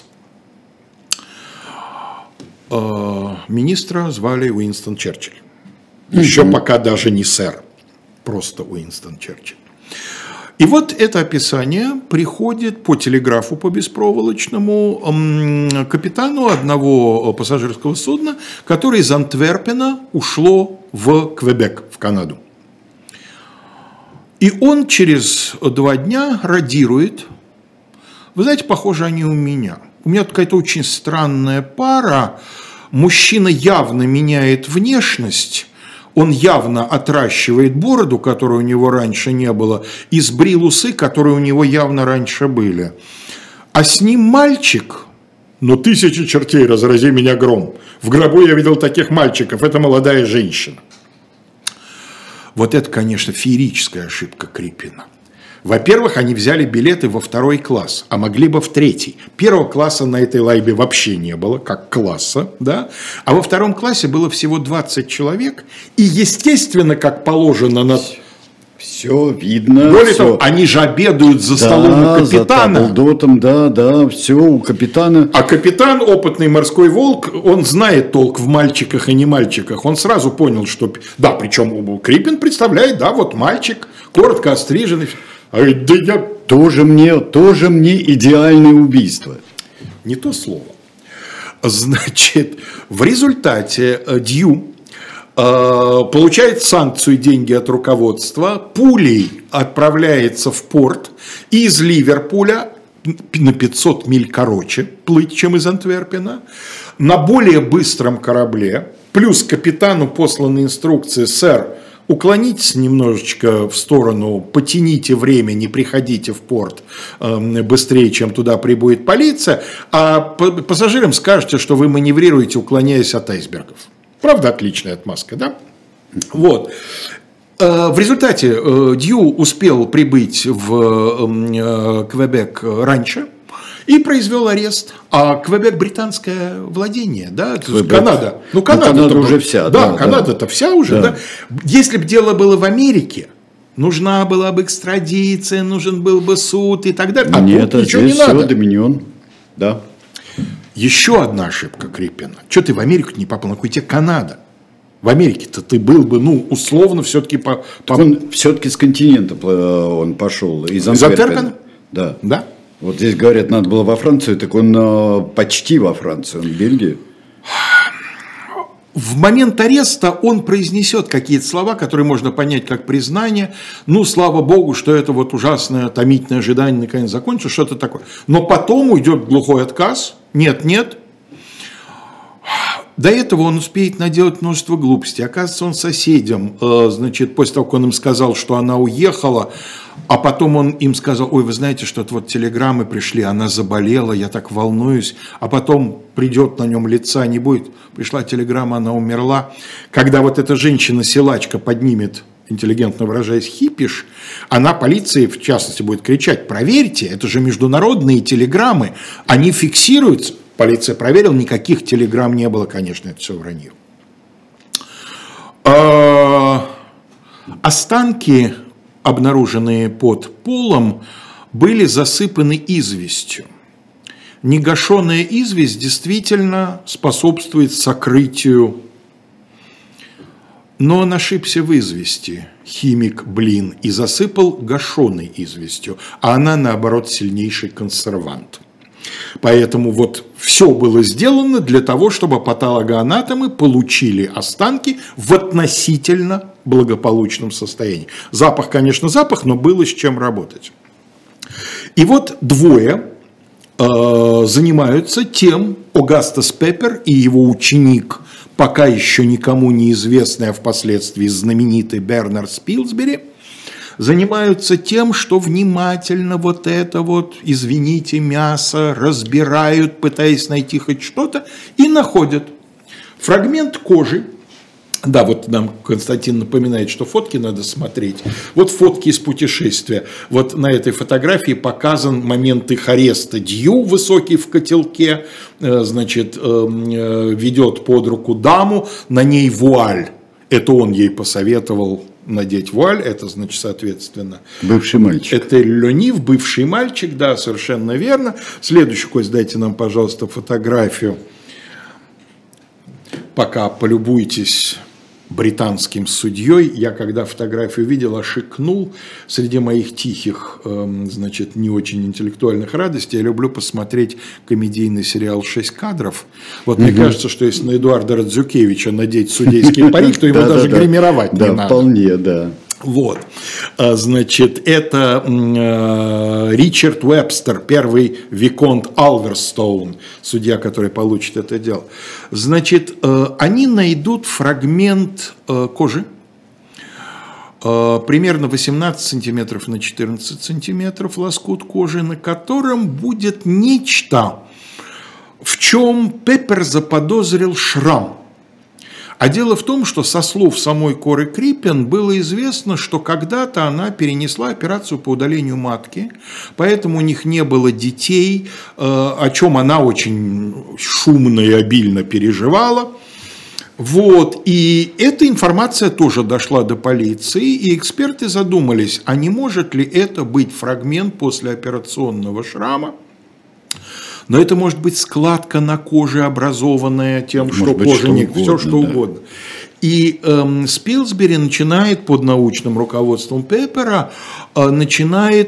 Министра звали Уинстон Черчилль. Еще пока даже не сэр, просто Уинстон Черчилль. И вот это описание приходит по телеграфу, по беспроволочному, капитану одного пассажирского судна, которое из Антверпена ушло в Квебек, в Канаду. И он через 2 дня радирует. Вы знаете, похоже они у меня. У меня какая-то очень странная пара. Мужчина явно меняет внешность. Он явно отращивает бороду, которой у него раньше не было, и сбрил усы, которые у него явно раньше были. А с ним мальчик, 1000 чертей, разрази меня гром. В гробу я видел таких мальчиков, это молодая женщина. Вот это, конечно, феерическая ошибка Крипина. Во-первых, они взяли билеты во 2 класс, а могли бы в 3. 1 класса на этой лайбе вообще не было, как класса, да? А во 2 классе было всего 20 человек, и, естественно, как положено на... Все видно. Более все. того, они же обедают за столом у капитана. За таблдотом, да, все у капитана. А капитан, опытный морской волк, он знает толк в мальчиках и не мальчиках. Он сразу понял, что... Да, причем Крипин представляет, да, вот мальчик, коротко остриженный... Тоже мне идеальное убийство. Не то слово. Значит, в результате Дью получает санкцию, деньги от руководства, пулей отправляется в порт из Ливерпуля, на 500 миль короче плыть, чем из Антверпена, на более быстром корабле, плюс капитану посланы инструкции: сэр, уклонитесь немножечко в сторону, потяните время, не приходите в порт быстрее, чем туда прибудет полиция, а пассажирам скажете, что вы маневрируете, уклоняясь от айсбергов. Правда, отличная отмазка, да? Вот. В результате Дью успел прибыть в Квебек раньше и произвел арест. А Квебек — британское владение, да? Канада. Канада уже вся. Да, Канада-то вся уже, да. Если бы дело было в Америке, нужна была бы экстрадиция, нужен был бы суд и так далее. А нет, тут ничего не все надо. Доминион, да. Еще одна ошибка Криппена. Что ты в Америку не попал? На какой тебе Канада? В Америке-то ты был бы, условно, все-таки Он все-таки с континента он пошел. Из Антверпена? Да. Да. Вот здесь говорят, надо было во Францию, так он почти во Францию, он в Бельгии. В момент ареста он произнесет какие-то слова, которые можно понять как признание. Слава богу, что это вот ужасное, томительное ожидание наконец закончится, что-то такое. Но потом уйдет глухой отказ. Нет. До этого он успеет наделать множество глупостей. Оказывается, он соседям, после того, как он им сказал, что она уехала, а потом он им сказал: ой, вы знаете, что вот телеграммы пришли, она заболела, я так волнуюсь, а потом придет, на нем лица не будет. Пришла телеграмма, она умерла. Когда вот эта женщина-силачка поднимет, интеллигентно выражаясь, хипиш, она полиции, в частности, будет кричать: проверьте, это же международные телеграммы, они фиксируются. Полиция проверила, никаких телеграмм не было, конечно, это все вранье. Останки, обнаруженные под полом, были засыпаны известью. Негашенная известь действительно способствует сокрытию. Но он ошибся в извести, химик, и засыпал гашеной известью, а она, наоборот, сильнейший консервант. Поэтому вот все было сделано для того, чтобы патологоанатомы получили останки в относительно благополучном состоянии. Запах, конечно, запах, но было с чем работать. И вот двое занимаются тем, Огастас Пеппер и его ученик, пока еще никому неизвестный, а впоследствии знаменитый Бернард Спилсбери, занимаются тем, что внимательно вот это вот, извините, мясо разбирают, пытаясь найти хоть что-то, и находят фрагмент кожи. Да, вот нам Константин напоминает, что фотки надо смотреть. Вот фотки из путешествия. Вот на этой фотографии показан момент их ареста. Дью, высокий в котелке, ведет под руку даму, на ней вуаль. Это он ей посоветовал надеть вуаль, это, значит, соответственно... Бывший мальчик. Это Ленив, бывший мальчик, да, совершенно верно. Следующий, Кость, дайте нам, пожалуйста, фотографию. Пока полюбуйтесь британским судьей. Я, когда фотографию видел, ошикнул. Среди моих тихих, не очень интеллектуальных радостей, я люблю посмотреть комедийный сериал «6 кадров». Вот мне кажется, что если на Эдуарда Радзюкевича надеть судейский парик, то ему даже гримировать не надо. Вполне, да. Вот, это Ричард Уэбстер, первый виконт Алверстоун, судья, который получит это дело. Они найдут фрагмент кожи, примерно 18 сантиметров на 14 сантиметров лоскут кожи, на котором будет нечто, в чем Пеппер заподозрил шрам. А дело в том, что со слов самой Коры Криппен было известно, что когда-то она перенесла операцию по удалению матки, поэтому у них не было детей, о чем она очень шумно и обильно переживала. Вот. И эта информация тоже дошла до полиции, и эксперты задумались, а не может ли это быть фрагмент послеоперационного шрама. Но это может быть складка на коже, образованная тем, что кожаник, все что угодно. И Спилсбери начинает под научным руководством Пеппера, начинает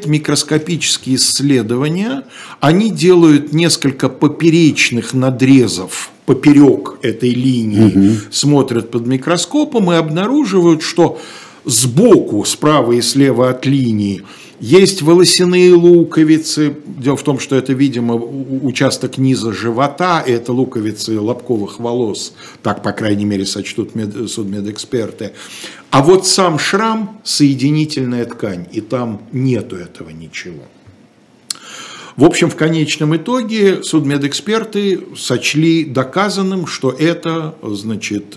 микроскопические исследования. Они делают несколько поперечных надрезов поперек этой линии смотрят под микроскопом и обнаруживают, что сбоку, справа и слева от линии есть волосяные луковицы. Дело в том, что это, видимо, участок низа живота, и это луковицы лобковых волос, так, по крайней мере, сочтут судмедэксперты. А вот сам шрам – соединительная ткань, и там нету этого ничего. В общем, в конечном итоге судмедэксперты сочли доказанным, что это, значит,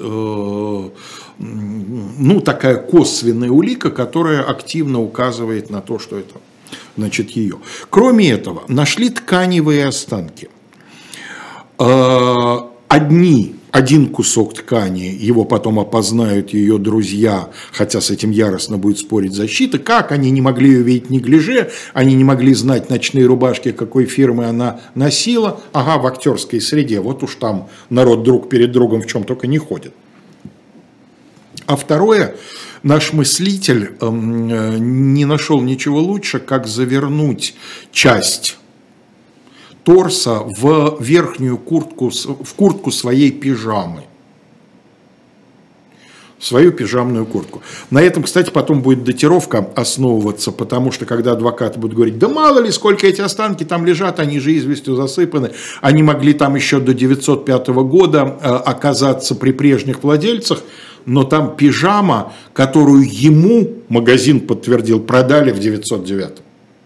такая косвенная улика, которая активно указывает на то, что это, значит, ее. Кроме этого, нашли тканевые останки. Один кусок ткани, его потом опознают ее друзья, хотя с этим яростно будет спорить защита. Как? Они не могли ее видеть в неглиже, они не могли знать ночные рубашки, какой фирмы она носила. Ага, в актерской среде, вот уж там народ друг перед другом в чем только не ходит. А второе, наш мыслитель не нашел ничего лучше, как завернуть часть торса в верхнюю куртку, в куртку своей пижамы. Свою пижамную куртку. На этом, кстати, потом будет датировка основываться, потому что когда адвокаты будут говорить, да мало ли, сколько эти останки там лежат, они же известью засыпаны, они могли там еще до 905 года оказаться при прежних владельцах, но там пижама, которую ему, магазин подтвердил, продали в 909.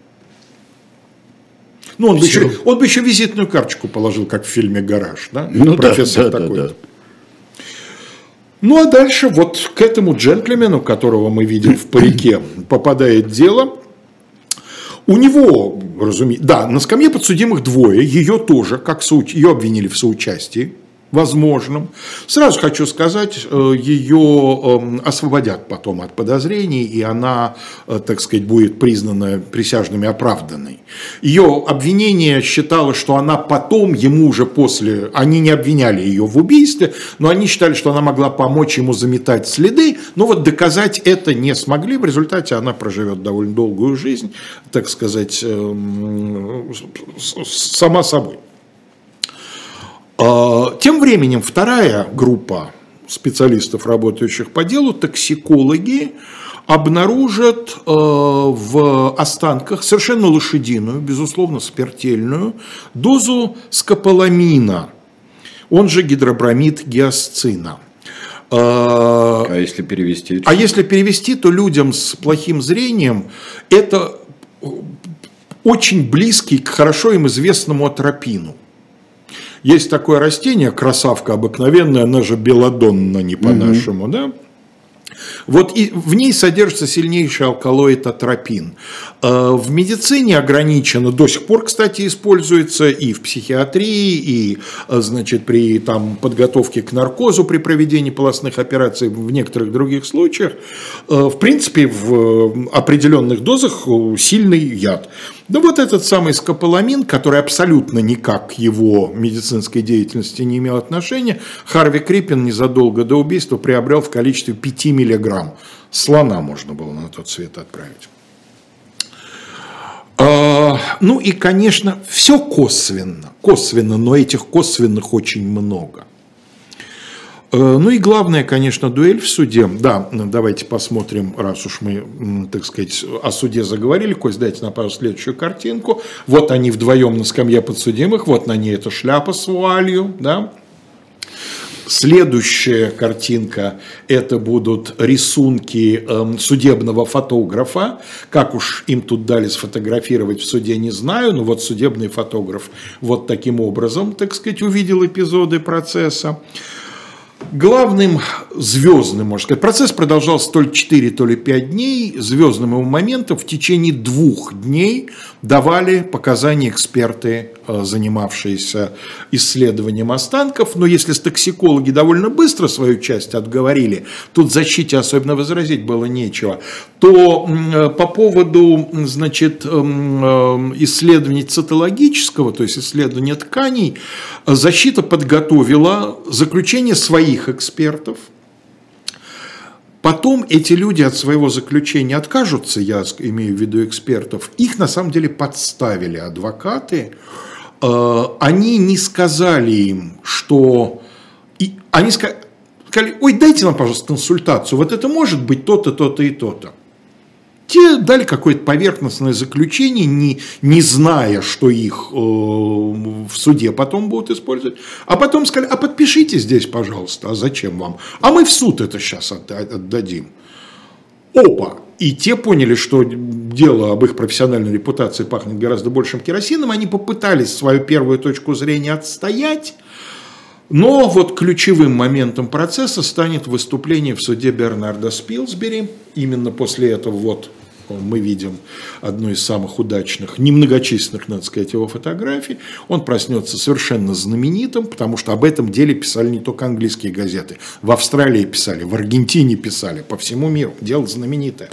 Ну, он бы еще визитную карточку положил, как в фильме «Гараж», да? Ну, профессор такой. Да. Ну, а дальше вот к этому джентльмену, которого мы видим в парике, попадает дело. У него, разумеется, да, на скамье подсудимых двое, ее тоже, ее обвинили в соучастии возможном. Сразу хочу сказать, ее освободят потом от подозрений, и она, так сказать, будет признана присяжными оправданной. Ее обвинение считало, что она потом, ему уже после, они не обвиняли ее в убийстве, но они считали, что она могла помочь ему заметать следы, но вот доказать это не смогли. В результате она проживет довольно долгую жизнь, так сказать, сама собой. Тем временем вторая группа специалистов, работающих по делу, токсикологи, обнаружат в останках совершенно лошадиную, безусловно, смертельную дозу скополамина, он же гидробромид гиасцина. А если перевести? А если перевести, то людям с плохим зрением это очень близкий к хорошо им известному атропину. Есть такое растение, красавка обыкновенная, она же белладонна, не по-нашему, да? Вот и в ней содержится сильнейший алкалоид атропин. В медицине ограничено, до сих пор, кстати, используется и в психиатрии, и, значит, при подготовке к наркозу при проведении полостных операций, в некоторых других случаях. В принципе, в определенных дозах сильный яд. Да вот этот самый скополамин, который абсолютно никак к его медицинской деятельности не имел отношения, Харви Крипин незадолго до убийства приобрел в количестве 5 миллиграмм. Слона можно было на тот свет отправить. Ну и, конечно, все косвенно, но этих косвенных очень много. Ну и главное, конечно, дуэль в суде. Да, давайте посмотрим, раз уж мы, так сказать, о суде заговорили. Кость, дайте на пару следующую картинку. Вот они вдвоем на скамье подсудимых, вот на ней эта шляпа с вуалью, да. Следующая картинка – это будут рисунки судебного фотографа. Как уж им тут дали сфотографировать в суде, не знаю, но вот судебный фотограф вот таким образом, так сказать, увидел эпизоды процесса. Главным звездным, можно сказать, процесс продолжался то ли 4, то ли 5 дней. Звездным его моментом в течение 2 дней давали показания эксперты, занимавшиеся исследованием останков. Но если токсикологи довольно быстро свою часть отговорили, тут защите особенно возразить было нечего, то по поводу, значит, исследований цитологического, то есть исследования тканей, защита подготовила заключение своих экспертов. Потом эти люди от своего заключения откажутся, я имею в виду экспертов, их на самом деле подставили адвокаты, они не сказали им, что... Они сказали, ой, дайте нам, пожалуйста, консультацию, вот это может быть то-то, то-то и то-то. Те дали какое-то поверхностное заключение, не зная, что их в суде потом будут использовать. А потом сказали, а подпишите здесь, пожалуйста, а зачем вам? А мы в суд это сейчас отдадим. Опа! И те поняли, что дело об их профессиональной репутации пахнет гораздо большим керосином. Они попытались свою первую точку зрения отстоять. Но вот ключевым моментом процесса станет выступление в суде Бернарда Спилсбери. Именно после этого вот мы видим одну из самых удачных, немногочисленных, надо сказать, его фотографий. Он проснется совершенно знаменитым, потому что об этом деле писали не только английские газеты. В Австралии писали, в Аргентине писали, по всему миру. Дело знаменитое.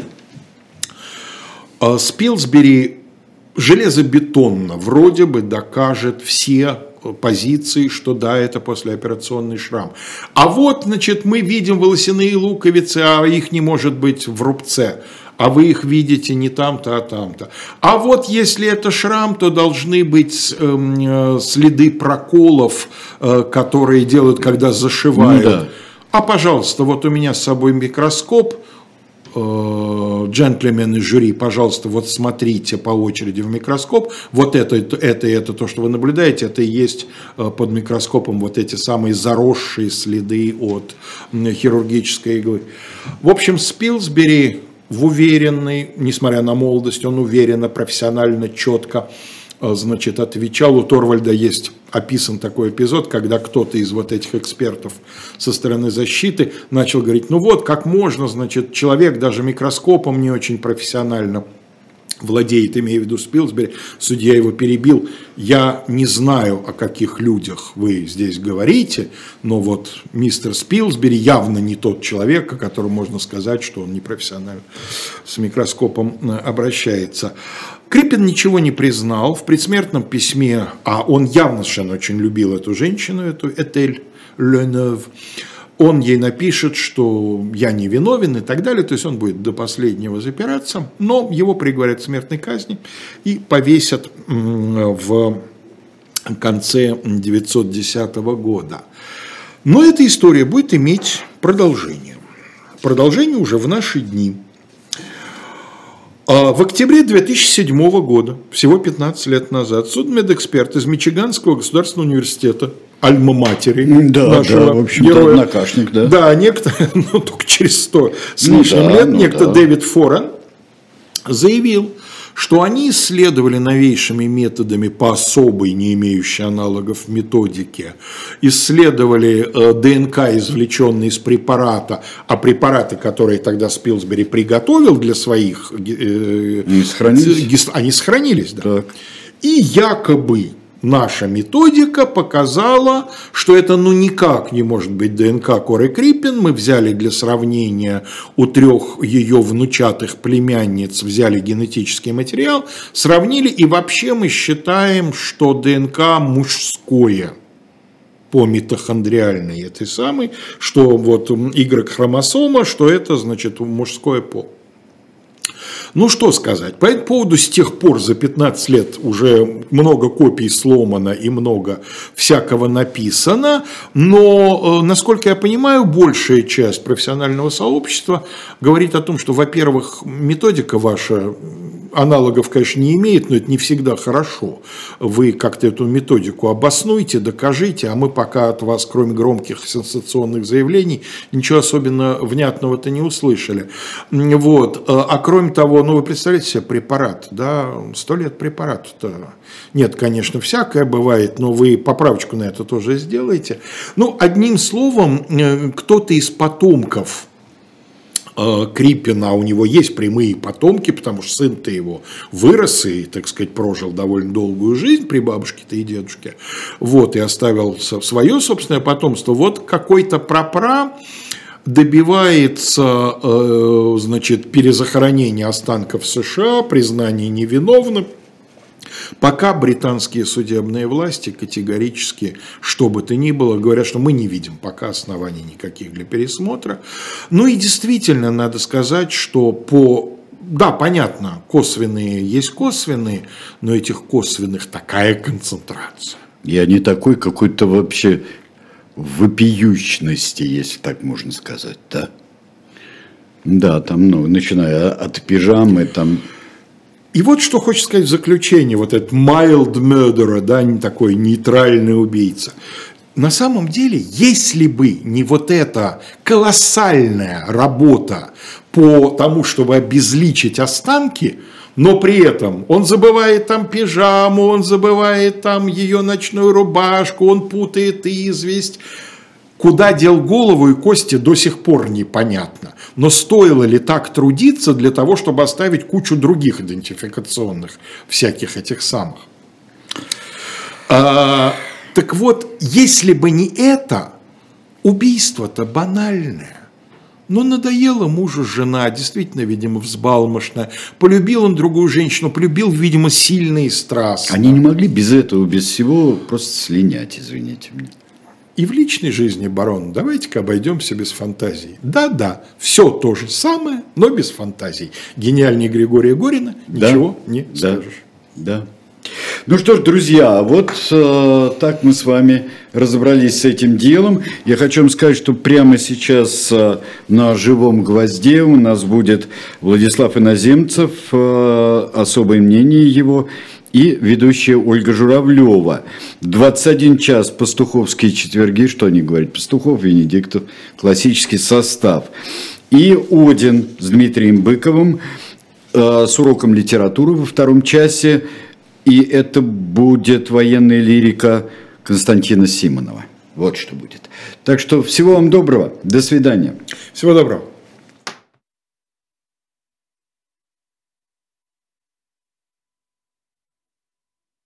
Спилсбери железобетонно вроде бы докажет все позиции, что да, это послеоперационный шрам. А вот, значит, мы видим волосяные луковицы, а их не может быть в рубце. А вы их видите не там-то, а там-то. А вот если это шрам, то должны быть следы проколов, которые делают, когда зашивают. Ну, да. А, пожалуйста, вот у меня с собой микроскоп. Джентльмены жюри, пожалуйста, вот смотрите по очереди в микроскоп. Вот это то, что вы наблюдаете, это и есть под микроскопом вот эти самые заросшие следы от хирургической иглы. В общем, Спилсбери в уверенный, несмотря на молодость, он уверенно, профессионально, четко, значит, отвечал. У Торвальда есть описан такой эпизод, когда кто-то из вот этих экспертов со стороны защиты начал говорить, ну вот, как можно, значит, человек даже микроскопом не очень профессионально владеет, имея в виду Спилсбери, судья его перебил, я не знаю, о каких людях вы здесь говорите, но вот мистер Спилсбери явно не тот человек, о котором можно сказать, что он непрофессионально с микроскопом обращается. Криппин ничего не признал в предсмертном письме, а он явно совершенно очень любил эту женщину, эту Этель Ленев. Он ей напишет, что я не виновен и так далее, то есть он будет до последнего запираться, но его приговорят к смертной казни и повесят в конце 1910 года. Но эта история будет иметь продолжение. Продолжение уже в наши дни. В октябре 2007 года, всего 15 лет назад, судмедэксперт из Мичиганского государственного университета, альма-матери нашего в общем-то, героя, однокашник, да. Да, некто, ну, только через 100 с лишним лет, некто Дэвид Форен заявил, что они исследовали новейшими методами по особой, не имеющей аналогов методике, исследовали ДНК, извлеченный из препарата, а препараты, которые тогда Спилсбери приготовил для своих, они сохранились, да. Так. И якобы наша методика показала, что это ну никак не может быть ДНК Коры Криппин. Мы взяли для сравнения у 3 ее внучатых племянниц, взяли генетический материал, сравнили, и вообще мы считаем, что ДНК мужское по митохондриальной этой самой, что вот Y-хромосома, что это значит мужской пол. Ну, что сказать, по этому поводу с тех пор за 15 лет уже много копий сломано и много всякого написано, но, насколько я понимаю, большая часть профессионального сообщества говорит о том, что, во-первых, методика ваша аналогов, конечно, не имеет, но это не всегда хорошо. Вы как-то эту методику обоснуйте, докажите, а мы пока от вас, кроме громких сенсационных заявлений, ничего особенно внятного-то не услышали. Вот. А кроме того, ну вы представляете себе препарат, да, 100 лет препарату-то. Нет, конечно, всякое бывает, но вы поправочку на это тоже сделаете. Ну, одним словом, кто-то из потомков Криппина, у него есть прямые потомки, потому что сын-то его вырос и, так сказать, прожил довольно долгую жизнь при бабушке-то и дедушке, вот, и оставил свое собственное потомство. Вот какой-то прапра добивается, значит, перезахоронения останков США, признания невиновным. Пока британские судебные власти категорически, что бы то ни было, говорят, что мы не видим пока оснований никаких для пересмотра. Ну и действительно, надо сказать, что по Да, понятно, косвенные есть косвенные, но этих косвенных такая концентрация. Я не такой какой-то вообще вопиющности, если так можно сказать, да? Да, там, ну, начиная от пижамы, там... И вот что хочется сказать в заключение, вот этот mild murderer, да, не такой нейтральный убийца. На самом деле, если бы не вот эта колоссальная работа по тому, чтобы обезличить останки, но при этом он забывает там пижаму, он забывает там ее ночную рубашку, он путает известь. Куда дел голову и кости, до сих пор непонятно. Но стоило ли так трудиться для того, чтобы оставить кучу других идентификационных всяких этих самых? Так вот, если бы не это, убийство-то банальное. Но надоела мужу жена, действительно, видимо, взбалмошная. Полюбил он другую женщину, полюбил, видимо, сильно и страстно. Они не могли без этого, без всего просто слинять, извините меня. И в личной жизни, барон, давайте-ка обойдемся без фантазий. Да-да, все то же самое, но без фантазий. Гениальнее Григория Горина ничего не скажешь. Да. Ну что ж, друзья, вот так мы с вами разобрались с этим делом. Я хочу вам сказать, что прямо сейчас на живом гвозде у нас будет Владислав Иноземцев, особое мнение его, и ведущая Ольга Журавлева. 21 час, пастуховские четверги, что они говорят, Пастухов, Венедиктов, классический состав. И Один с Дмитрием Быковым с уроком литературы во втором часе. И это будет военная лирика Константина Симонова. Вот что будет. Так что всего вам доброго. До свидания. Всего доброго.